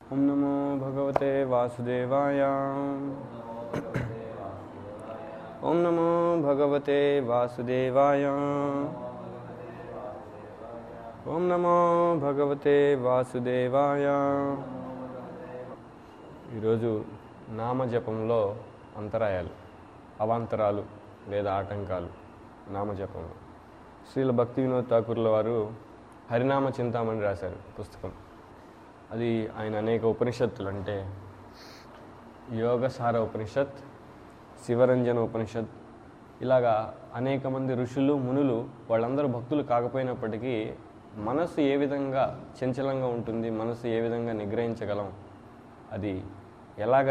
ఓం నమో భగవతే వాసుదేవాయ. ఓం నమో భగవతే వాసుదేవాయ. ఓం నమో భగవతే వాసుదేవాయ. ఈరోజు నామజపంలో అంతరాయాలు, అవాంతరాలు లేదా ఆటంకాలు. నామజపంలో శ్రీల భక్తి వినోద్ ఠాకూర్ల వారు హరినామ చింతామణి రాశారు పుస్తకం. అది ఆయన అనేక ఉపనిషత్తులు, అంటే యోగసార ఉపనిషత్, శివరంజన ఉపనిషత్, ఇలాగా అనేక మంది ఋషులు మునులు వాళ్ళందరూ భక్తులు కాకపోయినప్పటికీ మనసు ఏ విధంగా చంచలంగా ఉంటుంది, మనసు ఏ విధంగా నిగ్రహించగలం, అది ఎలాగ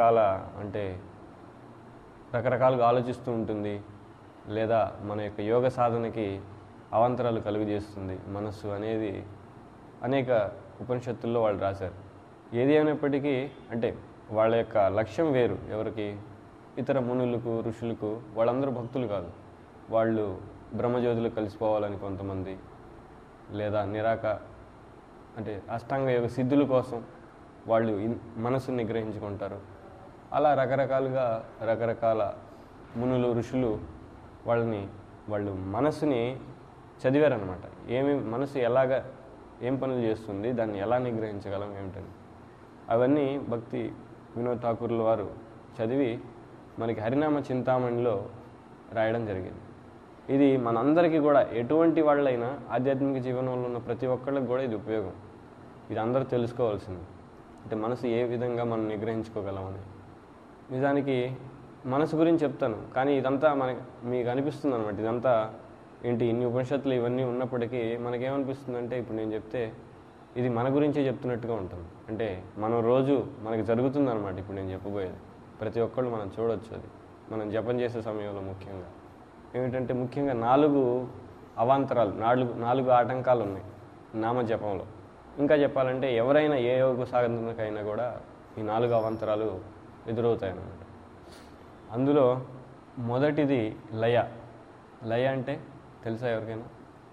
రకరకాలుగా ఆలోచిస్తూ ఉంటుంది, లేదా మన యొక్క యోగ సాధనకి అవాంతరాలు కలుగజేస్తుంది మనస్సు అనేది అనేక ఉపనిషత్తుల్లో వాళ్ళు రాశారు. ఏది అయినప్పటికీ అంటే వాళ్ళ యొక్క లక్ష్యం వేరు. ఎవరికి? ఇతర మునులకు, ఋషులకు. వాళ్ళందరూ భక్తులు కాదు. వాళ్ళు బ్రహ్మజ్యోతిలో కలిసిపోవాలని కొంతమంది, లేదా అంటే అష్టాంగ యోగ సిద్ధుల కోసం వాళ్ళు మనసుని నిగ్రహించుకుంటారు. అలా రకరకాల మునులు, ఋషులు వాళ్ళు మనసుని చదివారనమాట. మనసు ఏం పనులు చేస్తుంది, దాన్ని ఎలా నిగ్రహించగలం ఏమిటని. అవన్నీ భక్తి వినోద్ ఠాకూర్ల వారు చదివి మనకి హరినామ చింతామణిలో రాయడం జరిగింది. ఇది మనందరికీ కూడా, ఎటువంటి వాళ్ళైనా ఆధ్యాత్మిక జీవనంలో ఉన్న ప్రతి ఒక్కళ్ళకి కూడా ఇది ఉపయోగం. ఇది అందరూ తెలుసుకోవాల్సింది. అంటే మనసు ఏ విధంగా మనం నిగ్రహించుకోగలమని. నిజానికి మనసు గురించి చెప్తాను, కానీ ఇదంతా మీకు అనిపిస్తుంది అనమాట. ఇదంతా ఏంటి, ఇన్ని ఉపనిషత్తులు ఇవన్నీ ఉన్నప్పటికీ మనకేమనిపిస్తుంది అంటే, ఇప్పుడు నేను చెప్తే ఇది మన గురించే చెప్తున్నట్టుగా ఉంటుంది. అంటే మనం రోజు మనకి జరుగుతుంది అనమాట. ఇప్పుడు నేను చెప్పబోయేది ప్రతి ఒక్కళ్ళు మనం చూడొచ్చు. అది మనం జపం చేసే సమయంలో ముఖ్యంగా ఏమిటంటే, ముఖ్యంగా 4 అవాంతరాలు, 4 ఆటంకాలు ఉన్నాయి నామజపంలో. ఇంకా చెప్పాలంటే ఎవరైనా ఏ యోగ సాధనకైనా కూడా ఈ 4 అవాంతరాలు ఎదురవుతాయి అన్నమాట. అందులో మొదటిది లయ. లయ అంటే తెలుసా ఎవరికైనా?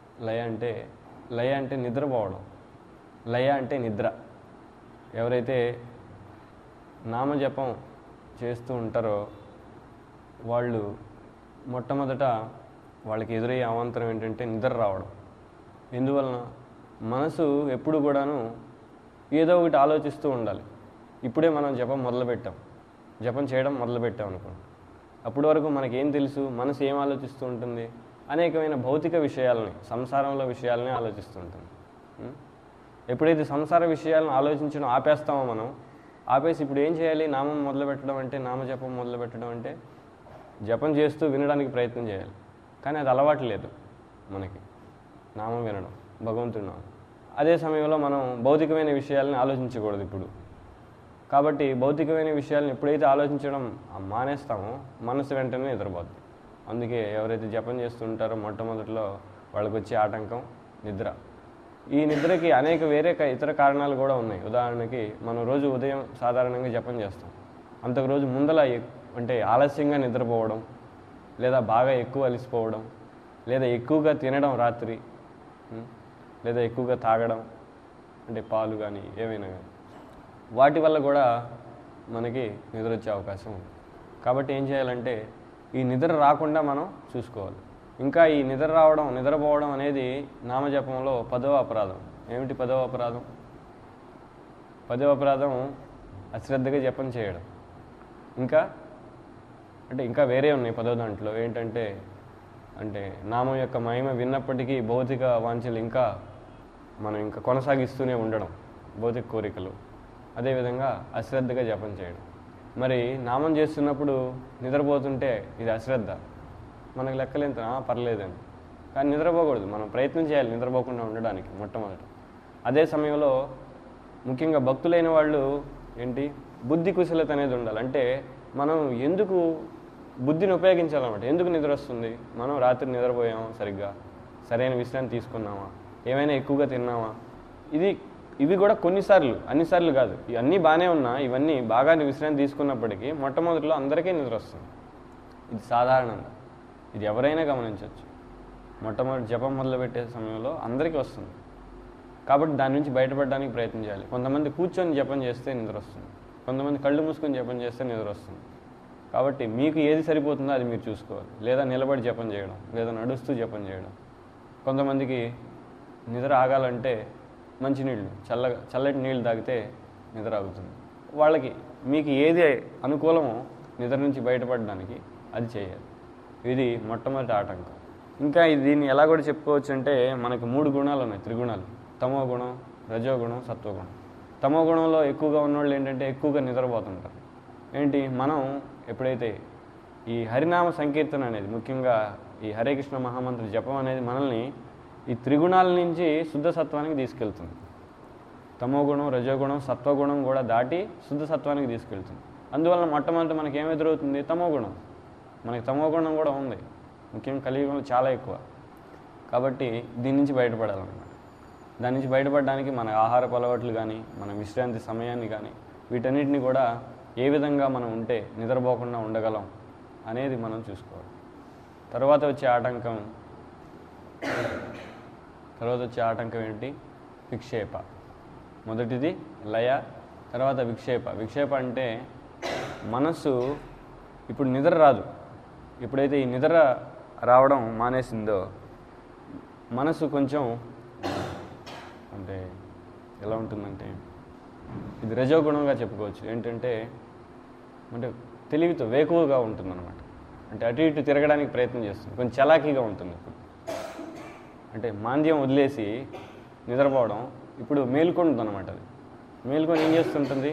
లయ అంటే నిద్రపోవడం. లయ అంటే నిద్ర. ఎవరైతే నామజపం చేస్తూ ఉంటారో వాళ్ళు మొట్టమొదట వాళ్ళకి ఎదురయ్యే అవాంతరం ఏంటంటే నిద్ర రావడం. ఎందువలన? మనసు ఎప్పుడు కూడాను ఏదో ఒకటి ఆలోచిస్తూ ఉండాలి. ఇప్పుడే మనం జపం చేయడం మొదలుపెట్టాం అనుకోండి. అప్పటి వరకు మనకేం తెలుసు? మనసు ఏం ఆలోచిస్తూ ఉంటుంది? అనేకమైన భౌతిక విషయాలని, సంసారంలో విషయాలని ఆలోచిస్తూ ఉంటుంది. ఎప్పుడైతే సంసార విషయాలను ఆలోచించడం ఆపేస్తామో మనం, ఆపేసి ఇప్పుడు ఏం చేయాలి? నామం మొదలుపెట్టడం అంటే, నామజపం మొదలుపెట్టడం అంటే జపం చేస్తూ వినడానికి ప్రయత్నం చేయాలి. కానీ అది అలవాటు లేదు మనకి, నామం వినడం, భగవంతుడి నామం. అదే సమయంలో మనం భౌతికమైన విషయాలని ఆలోచించకూడదు ఇప్పుడు. కాబట్టి భౌతికమైన విషయాలను ఎప్పుడైతే ఆలోచించడం మానేస్తామో మనసు వెంటనే నిద్రపోద్ది. అందుకే ఎవరైతే జపం చేస్తుంటారో మొట్టమొదటిలో వాళ్ళకి వచ్చే ఆటంకం నిద్ర. ఈ నిద్రకి అనేక ఇతర కారణాలు కూడా ఉన్నాయి. ఉదాహరణకి మనం రోజు ఉదయం సాధారణంగా జపం చేస్తాం. అంతకు రోజు ముందల అంటే ఆలస్యంగా నిద్రపోవడం, లేదా బాగా ఎక్కువ అలసిపోవడం, లేదా ఎక్కువగా తినడం రాత్రి, లేదా ఎక్కువగా తాగడం, అంటే పాలు కానీ ఏమైనా కానీ, వాటి వల్ల కూడా మనకి నిద్ర వచ్చే అవకాశం ఉంది. కాబట్టి ఏం చేయాలంటే ఈ నిద్ర రాకుండా మనం చూసుకోవాలి. ఇంకా ఈ నిద్రపోవడం అనేది నామజపంలో 10వ అపరాధం. ఏమిటి 10వ అపరాధం? 10వ అపరాధం అశ్రద్ధగా జపం చేయడం. ఇంకా వేరే ఉన్నాయి 10వ దాంట్లో. ఏంటంటే నామం యొక్క మహిమ విన్నప్పటికీ భౌతిక వాంఛలు మనం కొనసాగిస్తూనే ఉండడం, భౌతిక కోరికలు. అదేవిధంగా అశ్రద్ధగా జపం చేయడం. మరి నామం చేస్తున్నప్పుడు నిద్రపోతుంటే ఇది అశ్రద్ధ. మనకు లెక్కలేంత పర్లేదండి, కానీ నిద్రపోకూడదు. మనం ప్రయత్నం చేయాలి నిద్రపోకుండా ఉండడానికి మొట్టమొదటి. అదే సమయంలో ముఖ్యంగా భక్తులైన వాళ్ళు బుద్ధి కుశలత అనేది ఉండాలి. అంటే మనం ఎందుకు బుద్ధిని ఉపయోగించాలన్నమాట. ఎందుకు నిద్ర వస్తుంది? మనం రాత్రి నిద్రపోయామా, సరైన విశ్రాంతి తీసుకున్నామా, ఏమైనా ఎక్కువగా తిన్నామా? ఇవి కూడా కొన్నిసార్లు, అన్నిసార్లు కాదు. ఇవన్నీ బాగానే ఉన్నా, ఇవన్నీ బాగా విశ్రాంతి తీసుకున్నప్పటికీ మొట్టమొదటిలో అందరికీ నిద్ర వస్తుంది. ఇది సాధారణంగా, ఇది ఎవరైనా గమనించవచ్చు. మొట్టమొదటి జపం మొదలుపెట్టే సమయంలో అందరికీ వస్తుంది. కాబట్టి దాని నుంచి బయటపడడానికి ప్రయత్నం చేయాలి. కొంతమంది కూర్చొని జపం చేస్తే నిద్ర వస్తుంది, కొంతమంది కళ్ళు మూసుకొని జపం చేస్తే నిద్ర వస్తుంది. కాబట్టి మీకు ఏది సరిపోతుందో అది మీరు చూసుకోవాలి. లేదా నిలబడి జపం చేయడం, లేదా నడుస్తూ జపం చేయడం. కొంతమందికి నిద్ర ఆగాలంటే మంచినీళ్ళు, చల్లటి నీళ్ళు తాగితే నిద్ర ఆగుతుంది. వాళ్ళకి మీకు ఏది అనుకూలమో నిద్ర నుంచి బయటపడడానికి అది చేయాలి. ఇది మొట్టమొదటి ఆటంకం. ఇంకా దీన్ని ఎలా కూడా చెప్పుకోవచ్చు అంటే మనకు 3 గుణాలు ఉన్నాయి, త్రిగుణాలు. తమో గుణం, రజోగుణం, సత్వగుణం. తమో గుణంలో ఎక్కువగా ఉన్నవాళ్ళు ఏంటంటే ఎక్కువగా నిద్రపోతుంటారు. ఏంటి, మనం ఎప్పుడైతే ఈ హరినామ సంకీర్తన అనేది, ముఖ్యంగా ఈ హరే కృష్ణ మహామంత్ర జపం అనేది మనల్ని ఈ త్రిగుణాల నుంచి శుద్ధ సత్వానికి తీసుకెళ్తుంది. తమో గుణం, రజోగుణం, సత్వగుణం కూడా దాటి శుద్ధ సత్వానికి తీసుకెళ్తుంది. అందువల్ల మొట్టమొదటి మనకి ఏం ఎదురవుతుంది? తమో గుణం. మనకి తమో గుణం కూడా ఉంది, ముఖ్యంగా కలియుగంలో చాలా ఎక్కువ. కాబట్టి దీని నుంచి బయటపడాలన్నమాట. దాని నుంచి బయటపడడానికి మన ఆహారపు అలవాట్లు కానీ, మన విశ్రాంతి సమయాన్ని కానీ, వీటన్నిటిని కూడా ఏ విధంగా మనం ఉంటే నిద్రపోకుండా ఉండగలం అనేది మనం చూసుకోవాలి. తర్వాత వచ్చే ఆటంకం ఏంటి? విక్షేప. మొదటిది లయ, తర్వాత విక్షేప. విక్షేప అంటే మనస్సు ఇప్పుడు నిద్ర రాదు. ఎప్పుడైతే ఈ నిద్ర రావడం మానేసిందో మనసు కొంచెం అంటే ఎలా ఉంటుందంటే, ఇది రజోగుణంగా చెప్పుకోవచ్చు. ఏంటంటే తెలివితో వేకువగా ఉంటుందన్నమాట. అంటే అటు ఇటు తిరగడానికి ప్రయత్నం చేస్తుంది, కొంచెం చలాకీగా ఉంటుంది. ఇప్పుడు అంటే మాంద్యం వదిలేసి నిద్రపోవడం ఇప్పుడు మేల్కొంటుంది అన్నమాట. అది మేల్కొని ఏం చేస్తుంటుంది?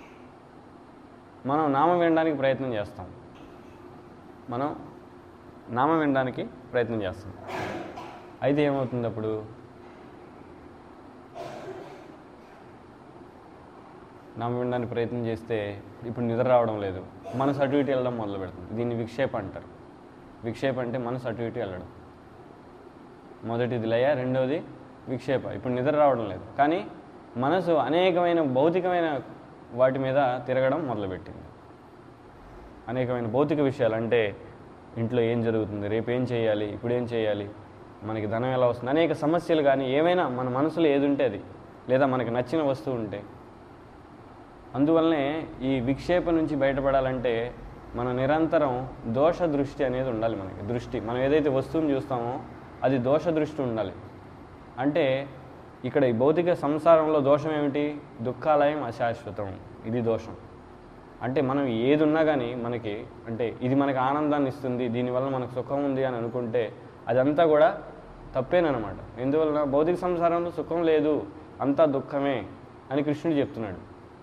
మనం నామం వినడానికి ప్రయత్నం చేస్తాం. అయితే ఏమవుతుంది అప్పుడు? నామం వినడానికి ప్రయత్నం చేస్తే ఇప్పుడు నిద్ర రావడం లేదు, మనసు అటు ఇటు వెళ్ళడం మొదలు పెడుతుంది. దీన్ని విక్షేప అంటారు. విక్షేప అంటే మనసు అటు ఇటు వెళ్ళడం. మొదటిది లయ, రెండవది విక్షేప. ఇప్పుడు నిద్ర రావడం లేదు, కానీ మనసు అనేకమైన భౌతికమైన వాటి మీద తిరగడం మొదలుపెట్టింది. అనేకమైన భౌతిక విషయాలు, అంటే ఇంట్లో ఏం జరుగుతుంది, రేపు ఏం చేయాలి, ఇప్పుడు ఏం చేయాలి, మనకి ధనం ఎలా వస్తుంది, అనేక సమస్యలు. కానీ ఏమైనా మన మనసులో ఏది ఉంటే అది, లేదా మనకి నచ్చిన వస్తువు ఉంటే. అందువల్లనే ఈ విక్షేప నుంచి బయటపడాలంటే మన నిరంతరం దోష దృష్టి అనేది ఉండాలి. మనకి దృష్టి, మనం ఏదైతే వస్తువుని చూస్తామో అది దోష దృష్టి ఉండాలి. అంటే ఇక్కడ ఈ భౌతిక సంసారంలో దోషం ఏమిటి? దుఃఖాలయం అశాశ్వతం. ఇది దోషం. అంటే మనం ఏది ఉన్నా కానీ మనకి, అంటే ఇది మనకి ఆనందాన్ని ఇస్తుంది, దీనివల్ల మనకు సుఖం ఉంది అని అనుకుంటే అదంతా కూడా తప్పేనమాట. ఎందువలన? భౌతిక సంసారంలో సుఖం లేదు, అంతా దుఃఖమే అని కృష్ణుడు చెప్తున్నాడు.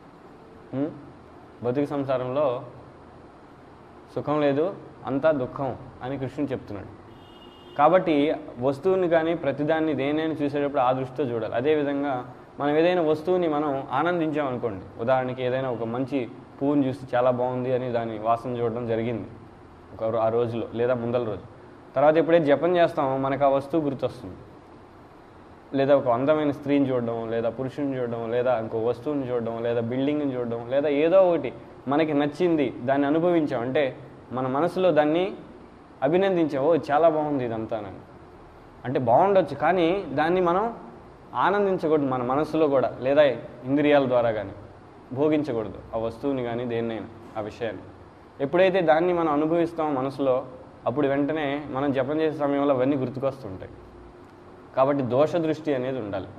భౌతిక సంసారంలో సుఖం లేదు, అంతా దుఃఖం అని కృష్ణుడు చెప్తున్నాడు. కాబట్టి వస్తువుని కానీ ప్రతిదాన్ని దేనైనా చూసేటప్పుడు ఆ దృష్టితో చూడాలి. అదేవిధంగా మనం ఏదైనా వస్తువుని మనం ఆనందించామనుకోండి, ఉదాహరణకి ఏదైనా ఒక మంచి పువ్వుని చూసి చాలా బాగుంది అని దాని వాసన చూడడం జరిగింది ఆ రోజులో లేదా ముందల రోజు. తర్వాత ఎప్పుడైతే జపం చేస్తామో మనకు ఆ వస్తువు గుర్తొస్తుంది. లేదా ఒక అందమైన స్త్రీని చూడడం, లేదా పురుషుని చూడడం, లేదా ఇంకో వస్తువుని చూడడం, లేదా బిల్డింగ్ని చూడడం, లేదా ఏదో ఒకటి మనకి నచ్చింది దాన్ని అనుభవించాం అంటే మన మనసులో దాన్ని అభినందించాం. ఓ చాలా బాగుంది ఇదంతానని. అంటే బాగుండొచ్చు, కానీ దాన్ని మనం ఆనందించకూడదు మన మనసులో కూడా, లేదా ఇంద్రియాల ద్వారా కానీ భోగించకూడదు ఆ వస్తువుని కానీ దేన్నైనా ఆ విషయాన్ని. ఎప్పుడైతే దాన్ని మనం అనుభవిస్తామో మనసులో, అప్పుడు వెంటనే మనం జపం చేసే సమయంలో అవన్నీ గుర్తుకొస్తుంటాయి. కాబట్టి దోష దృష్టి అనేది ఉండాలి.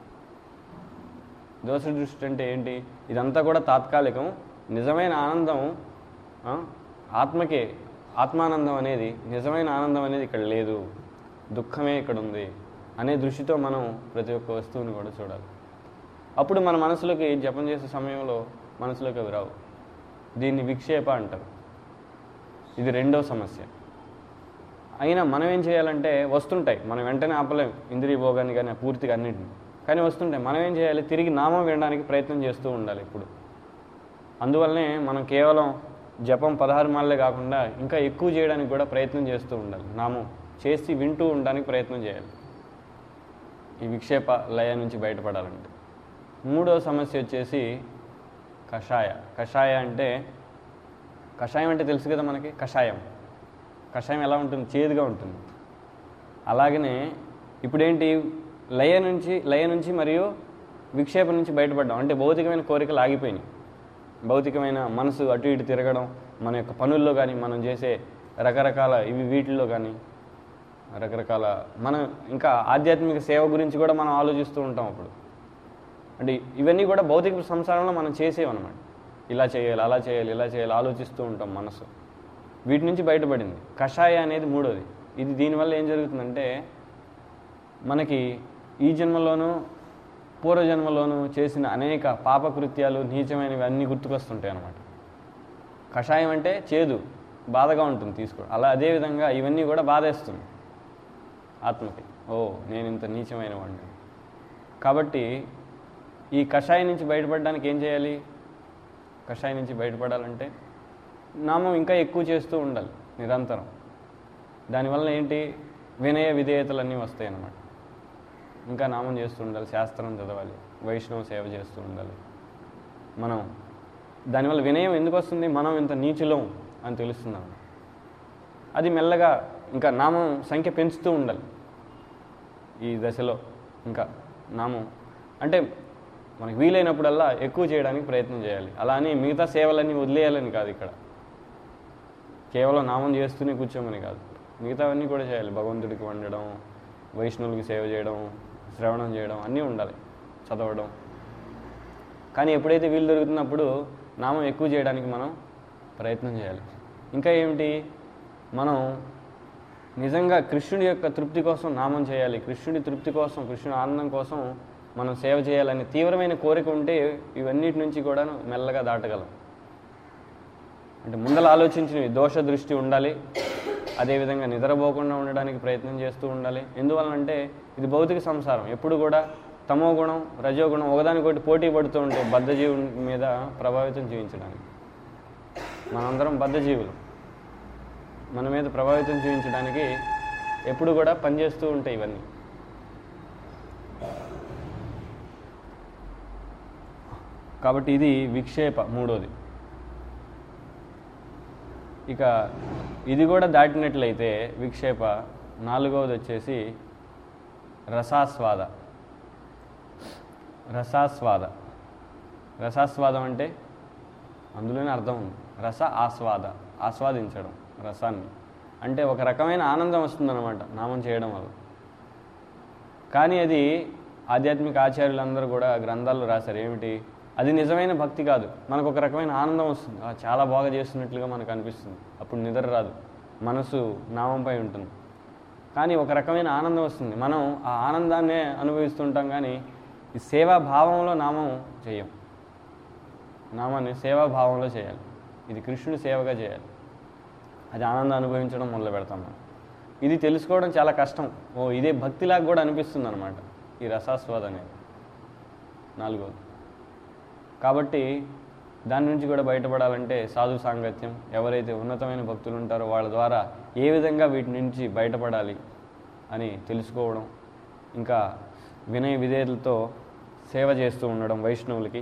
దోష దృష్టి అంటే ఏంటి? ఇదంతా కూడా తాత్కాలికం, నిజమైన ఆనందం ఆత్మకే. ఆత్మానందం అనేది, నిజమైన ఆనందం అనేది ఇక్కడ లేదు, దుఃఖమే ఇక్కడ ఉంది అనే దృష్టితో మనం ప్రతి ఒక్క వస్తువుని కూడా చూడాలి. అప్పుడు మన మనసులోకి జపం చేసే సమయంలో మనసులోకి అవి రావు. దీన్ని విక్షేప అంటారు. ఇది రెండో సమస్య. అయినా మనం ఏం చేయాలంటే, వస్తుంటాయి, మనం వెంటనే ఆపలేం ఇంద్రియ భోగాన్ని కానీ పూర్తిగా అన్నింటిని, కానీ వస్తుంటాయి. మనం ఏం చేయాలి? తిరిగి నామం వినడానికి ప్రయత్నం చేస్తూ ఉండాలి ఇప్పుడు. అందువల్లనే మనం కేవలం జపం 16 మాలలే కాకుండా ఇంకా ఎక్కువ చేయడానికి కూడా ప్రయత్నం చేస్తూ ఉండాలి. నామం చేసి వింటూ ఉండడానికి ప్రయత్నం చేయాలి ఈ విక్షేప లయ నుంచి బయటపడాలంటే. మూడో సమస్య వచ్చేసి కషాయ. కషాయం అంటే తెలుసు కదా మనకి. కషాయం ఎలా ఉంటుంది? చేదుగా ఉంటుంది. అలాగనే ఇప్పుడేంటి, లయ నుంచి మరియు విక్షేపం నుంచి బయటపడ్డాం. అంటే భౌతికమైన కోరికలు ఆగిపోయినాయి. భౌతికమైన మనసు అటు ఇటు తిరగడం, మన యొక్క పనుల్లో కానీ, మనం చేసే రకరకాల వీటిల్లో కానీ, రకరకాల మనం ఇంకా ఆధ్యాత్మిక సేవ గురించి కూడా మనం ఆలోచిస్తూ ఉంటాం అప్పుడు. అంటే ఇవన్నీ కూడా భౌతిక సంసారంలో మనం చేసేవన్నమాట. ఇలా చేయాలి, అలా చేయాలి, ఇలా చేయాలి ఆలోచిస్తూ ఉంటాం మనసు. వీటి నుంచి బయటపడింది కషాయ అనేది మూడోది. ఇది దీనివల్ల ఏం జరుగుతుందంటే మనకి ఈ జన్మలోనూ పూర్వజన్మలోనూ చేసిన అనేక పాపకృత్యాలు, నీచమైనవి అన్నీ గుర్తుకొస్తుంటాయి అన్నమాట. కషాయం అంటే చేదు, బాధగా ఉంటుంది తీసుకోవడం. అదేవిధంగా ఇవన్నీ కూడా బాధేస్తుంది ఆత్మకి. నేను ఇంత నీచమైన వాడిని. కాబట్టి ఈ కషాయం నుంచి బయటపడడానికి ఏం చేయాలి? కషాయం నుంచి బయటపడాలంటే నామం ఇంకా ఎక్కువ చేస్తూ ఉండాలి నిరంతరం. దానివల్ల ఏంటి? వినయ విధేయతలన్నీ వస్తాయి అన్నమాట. ఇంకా నామం చేస్తూ ఉండాలి, శాస్త్రం చదవాలి, వైష్ణవ సేవ చేస్తూ ఉండాలి. మనం దానివల్ల వినయం ఎందుకు వస్తుంది? మనం ఇంత నీచులం అని తెలుస్తుంది అన్నమాట. అది మెల్లగా ఇంకా నామం సంఖ్య పెంచుతూ ఉండాలి ఈ దశలో. ఇంకా నామం అంటే మనకి వీలైనప్పుడల్లా ఎక్కువ చేయడానికి ప్రయత్నం చేయాలి. అలా అని మిగతా సేవలన్నీ వదిలేయాలని కాదు. ఇక్కడ కేవలం నామం చేస్తూనే కూర్చోమని కాదు, మిగతావన్నీ కూడా చేయాలి. భగవంతుడికి వండడం, వైష్ణవులకి సేవ చేయడం, శ్రవణం చేయడం అన్నీ ఉండాలి, చదవడం. కానీ ఎప్పుడైతే వీలు దొరుకుతున్నప్పుడు నామం ఎక్కువ చేయడానికి మనం ప్రయత్నం చేయాలి. ఇంకా ఏమిటి? మనం నిజంగా కృష్ణుడి యొక్క తృప్తి కోసం నామం చేయాలి. కృష్ణుడి తృప్తి కోసం, కృష్ణుడి ఆనందం కోసం మనం సేవ చేయాలని తీవ్రమైన కోరిక ఉంటే ఇవన్నిటి నుంచి కూడా మెల్లగా దాటగలం. అంటే ముందల ఆలోచించినవి దోష దృష్టి ఉండాలి. అదేవిధంగా నిద్రపోకుండా ఉండడానికి ప్రయత్నం చేస్తూ ఉండాలి. ఎందువలనంటే ఇది భౌతిక సంసారం. ఎప్పుడు కూడా తమో గుణం, రజోగుణం ఒకదానికొకటి పోటీ పడుతూ ఉంటే బద్ధజీవుని మీద ప్రభావితం చూపించడానికి. మనందరం బద్ధజీవులు. మన మీద ప్రభావితం చూపించడానికి ఎప్పుడు కూడా పనిచేస్తూ ఉంటాయి ఇవన్నీ. కాబట్టి ఇది విక్షేప మూడోది. ఇక ఇది కూడా దాటినట్లయితే విక్షేప నాలుగవది వచ్చేసి రసాస్వాద. రసాస్వాదం అంటే అందులోనే అర్థం ఉంది. రస ఆస్వాద, ఆస్వాదించడం రసాన్ని. అంటే ఒక రకమైన ఆనందం వస్తుందన్నమాట నామం చేయడం వల్ల. కానీ అది ఆధ్యాత్మిక ఆచార్యులందరూ కూడా గ్రంథాల్లో రాశారు. ఏమిటి? అది నిజమైన భక్తి కాదు. మనకు ఒక రకమైన ఆనందం వస్తుంది, చాలా బాగా చేస్తున్నట్లుగా మనకు అనిపిస్తుంది. అప్పుడు నిద్ర రాదు, మనసు నామంపై ఉంటుంది. కానీ ఒక రకమైన ఆనందం వస్తుంది. మనం ఆ ఆనందాన్నే అనుభవిస్తుంటాం. కానీ ఈ సేవాభావంలో నామం చేయం. నామాన్ని సేవాభావంలో చేయాలి. ఇది కృష్ణుడి సేవగా చేయాలి. అది ఆనందం అనుభవించడం మొదలు పెడతాం మనం. ఇది తెలుసుకోవడం చాలా కష్టం. ఇదే భక్తిలాగా కూడా అనిపిస్తుంది అన్నమాట ఈ రసాస్వాద అనేది నాలుగోది. కాబట్టి దాని నుంచి కూడా బయటపడాలంటే సాధు సాంగత్యం, ఎవరైతే ఉన్నతమైన భక్తులు ఉంటారో వాళ్ళ ద్వారా ఏ విధంగా వీటి నుంచి బయటపడాలి అని తెలుసుకోవడం, ఇంకా వినయ విధేయులతో సేవ చేస్తూ ఉండడం వైష్ణవులకి.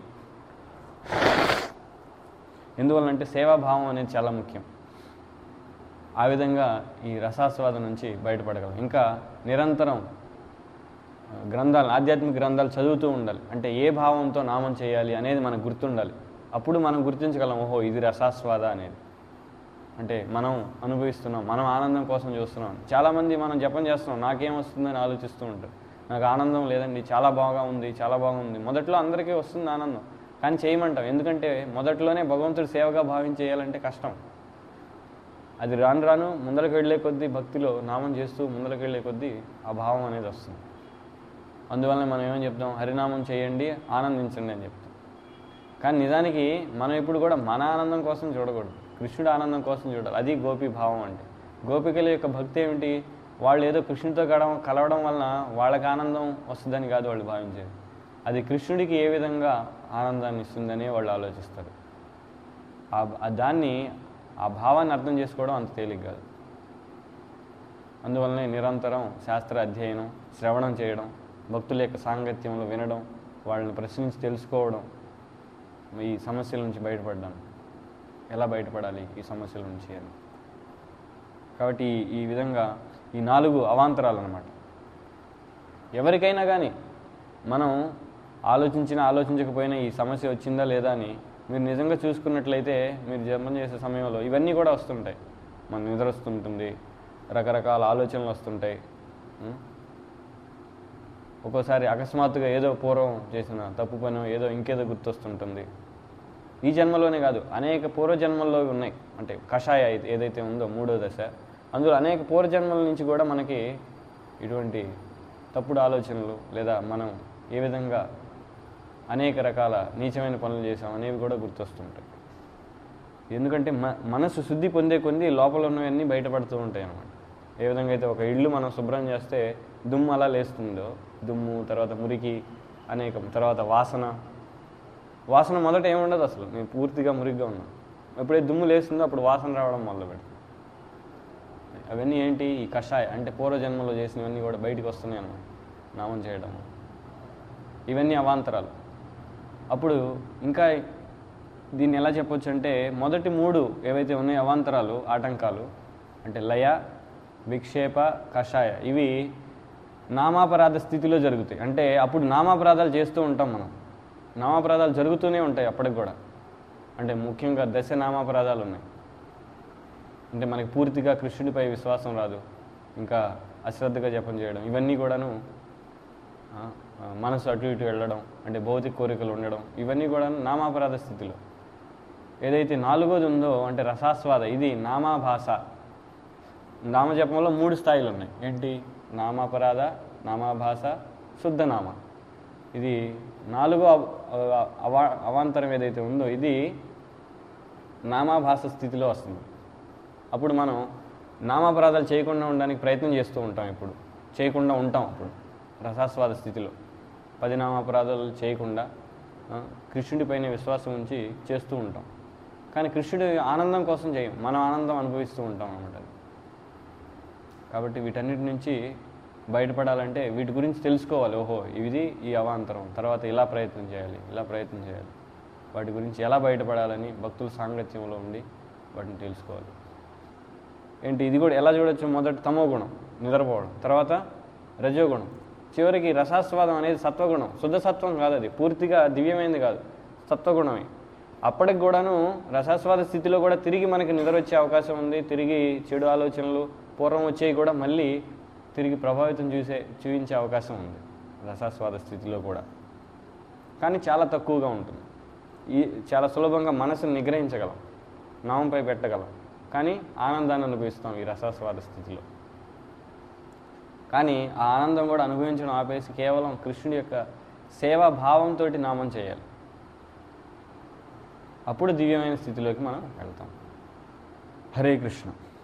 ఎందువల్లంటే సేవాభావం అనేది చాలా ముఖ్యం. ఆ విధంగా ఈ రసాస్వాదం నుంచి బయటపడగలం. ఇంకా నిరంతరం గ్రంథాలు, ఆధ్యాత్మిక గ్రంథాలు చదువుతూ ఉండాలి. అంటే ఏ భావంతో నామం చేయాలి అనేది మనకు గుర్తుండాలి. అప్పుడు మనం గుర్తించగలం, ఇది రసాస్వాద అనేది. అంటే మనం అనుభవిస్తున్నాం, మనం ఆనందం కోసం చూస్తున్నాం. చాలామంది మనం జపం చేస్తున్నాం, నాకేం వస్తుందని ఆలోచిస్తూ ఉంటారు. నాకు ఆనందం లేదండి, చాలా బాగుంది, చాలా బాగుంది. మొదట్లో అందరికీ వస్తుంది ఆనందం, కానీ చేయమంటాం. ఎందుకంటే మొదట్లోనే భగవంతుడి సేవగా భావించి చేయాలంటే కష్టం. అది రాను రాను ముందరకు వెళ్ళే కొద్దీ, భక్తిలో నామం చేస్తూ ముందరకు వెళ్ళే కొద్దీ ఆ భావం అనేది వస్తుంది. అందువల్ల మనం ఏమని చెప్తాం? హరినామం చేయండి, ఆనందించండి అని చెప్తాం. కానీ నిజానికి మనం ఇప్పుడు కూడా మన ఆనందం కోసం చూడకూడదు, కృష్ణుడి ఆనందం కోసం చూడాలి. అది గోపీ భావం అంటే. గోపికల యొక్క భక్తి ఏమిటి? వాళ్ళు ఏదో కృష్ణుడితో కలవడం వలన వాళ్ళకి ఆనందం వస్తుందని కాదు వాళ్ళు భావించేది. అది కృష్ణుడికి ఏ విధంగా ఆనందాన్ని ఇస్తుందని వాళ్ళు ఆలోచిస్తారు. దాన్ని, ఆ భావాన్ని అర్థం చేసుకోవడం అంత తేలిక కాదు. అందువల్లనే నిరంతరం శాస్త్ర అధ్యయనం, శ్రవణం చేయడం, భక్తుల యొక్క సాంగత్యంలో వినడం, వాళ్ళని ప్రశ్నించి తెలుసుకోవడం, ఈ సమస్యల నుంచి బయటపడడం, ఎలా బయటపడాలి ఈ సమస్యల నుంచి అని. కాబట్టి ఈ విధంగా ఈ 4 అవాంతరాలు అన్నమాట. ఎవరికైనా కానీ మనం ఆలోచించకపోయినా ఈ సమస్య వచ్చిందా లేదా అని మీరు నిజంగా చూసుకున్నట్లయితే మీరు జపం చేసే సమయంలో ఇవన్నీ కూడా వస్తుంటాయి. మన నిద్ర వస్తుంటుంది, రకరకాల ఆలోచనలు వస్తుంటాయి. ఒక్కోసారి అకస్మాత్తుగా ఏదో పూర్వం చేసిన తప్పు పని ఏదో ఇంకేదో గుర్తొస్తుంటుంది. ఈ జన్మలోనే కాదు, అనేక పూర్వజన్మల్లో ఉన్నాయి. అంటే కషాయ ఏదైతే ఉందో 3వ దశ, అందులో అనేక పూర్వజన్మల నుంచి కూడా మనకి ఇటువంటి తప్పుడు ఆలోచనలు లేదా మనం ఏ విధంగా అనేక రకాల నీచమైన పనులు చేసాం అనేవి కూడా గుర్తొస్తుంటాయి. ఎందుకంటే మనసు శుద్ధి పొందే కొద్దీ లోపల ఉన్నవన్నీ బయటపడుతూ ఉంటాయి అన్నమాట. ఏ విధంగా అయితే ఒక ఇల్లు మనం శుభ్రం చేస్తే దుమ్ము అలా లేస్తుందో, దుమ్ము తర్వాత మురికి అనేకం, తర్వాత వాసన మొదట ఏముండదు, అసలు నేను పూర్తిగా మురిగ్గా ఉన్నాను. ఎప్పుడైతే దుమ్ము లేస్తుందో అప్పుడు వాసన రావడం మొదలు పెడుతుంది. అవన్నీ ఏంటి, ఈ కషాయ అంటే పూర్వజన్మలో చేసినవన్నీ కూడా బయటకు వస్తున్నాయి అన్నమాట. నామం చేయడం ఇవన్నీ అవాంతరాలు. అప్పుడు ఇంకా దీన్ని ఎలా చెప్పొచ్చు అంటే మొదటి 3 ఏవైతే ఉన్నాయో అవాంతరాలు, ఆటంకాలు అంటే లయ, విక్షేప, కషాయ, ఇవి నామాపరాధ స్థితిలో జరుగుతాయి. అంటే అప్పుడు నామాపరాధాలు చేస్తూ ఉంటాం మనం. నామాపరాధాలు జరుగుతూనే ఉంటాయి అప్పటికి కూడా. అంటే ముఖ్యంగా దశ నామాపరాధాలు ఉన్నాయి. అంటే మనకి పూర్తిగా కృష్ణుడిపై విశ్వాసం రాదు, ఇంకా అశ్రద్ధగా జపం చేయడం, ఇవన్నీ కూడాను మనసు అటు ఇటు వెళ్ళడం, అంటే భౌతిక కోరికలు ఉండడం, ఇవన్నీ కూడా నామాపరాధ స్థితిలో. ఏదైతే 4వది ఉందో అంటే రసాస్వాద, ఇది నామాభాష. నామజపంలో 3 స్థాయిలు ఉన్నాయి. ఏంటి, నామాపరాధ, నామాభాష, శుద్ధనామ. ఇది 4వ అవాంతరం ఏదైతే ఉందో ఇది నామాభాష స్థితిలో వస్తుంది. అప్పుడు మనం నామాపరాధాలు చేయకుండా ఉండడానికి ప్రయత్నం చేస్తూ ఉంటాం. ఇప్పుడు చేయకుండా ఉంటాం. అప్పుడు రసాస్వాద స్థితిలో 10 నామాపరాధాలు చేయకుండా కృష్ణుడిపైన విశ్వాసం ఉంచి చేస్తూ ఉంటాం. కానీ కృష్ణుడి ఆనందం కోసం చేయం, మనం ఆనందం అనుభవిస్తూ ఉంటాం అన్నమాట. కాబట్టి వీటన్నిటి నుంచి బయటపడాలంటే వీటి గురించి తెలుసుకోవాలి. ఓహో, ఇది ఈ అవాంతరం, తర్వాత ఇలా ప్రయత్నం చేయాలి. వాటి గురించి ఎలా బయటపడాలని భక్తుల సాంగత్యంలో ఉండి వాటిని తెలుసుకోవాలి. ఏంటి, ఇది కూడా ఎలా చూడొచ్చు, మొదటి తమో గుణం నిద్రపోవడం, తర్వాత రజోగుణం, చివరికి రసాస్వాదం అనేది సత్వగుణం. శుద్ధ సత్వం కాదు, అది పూర్తిగా దివ్యమైనది కాదు, సత్వగుణమే. అప్పటికి కూడాను రసాస్వాద స్థితిలో కూడా తిరిగి మనకి నిద్ర వచ్చే అవకాశం ఉంది. తిరిగి చెడు ఆలోచనలు పూర్వం వచ్చేవి కూడా మళ్ళీ తిరిగి ప్రభావితం చూపించే అవకాశం ఉంది రసాస్వాద స్థితిలో కూడా. కానీ చాలా తక్కువగా ఉంటుంది. చాలా సులభంగా మనసును నిగ్రహించగలం, నామంపై పెట్టగలం, కానీ ఆనందాన్ని అనుభవిస్తాం ఈ రసాస్వాద స్థితిలో. కానీ ఆ ఆనందం కూడా అనుభవించడం ఆపేసి కేవలం కృష్ణుడి యొక్క సేవా భావంతో నామం చేయాలి. అప్పుడు దివ్యమైన స్థితిలోకి మనం వెళ్తాం. హరే కృష్ణ.